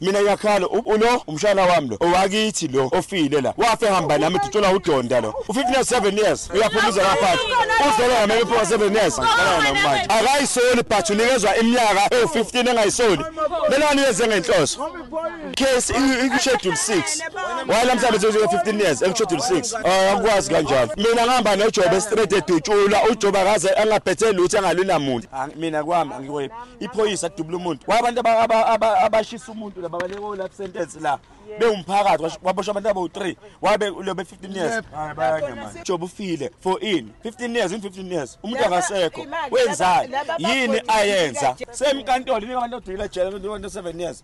mina ngiyakhala ulo umshana wami lo owakithi lo ofile la wafe hamba nami uthola uDonda lo u57 years uyaphumuza lapha uzele nami upho 7 years ngicela namanje akayisoli but unikezwa iminyaka e15 engayisoli lelani yenze ngenhloso case i-schedule 6 wala msebenzi we15 years e-schedule 6 akwazi kanjalo mina ngihamba noJobe straight edutshula uJobe akaze angaphethe lutho engalina muntu mina kwami angiwe iphoyisa dubula umuntu wabantu abashisa umuntu laba baleko life sentence la bewumphakathi waboshwa abantu abo3 wabe lobe 15 years hayi bayangema Jobe ufile for in 15 years in 15 years umuntu akasekho wenzani yini ayenza semkantolo nika abantu odila jela abantu 7 years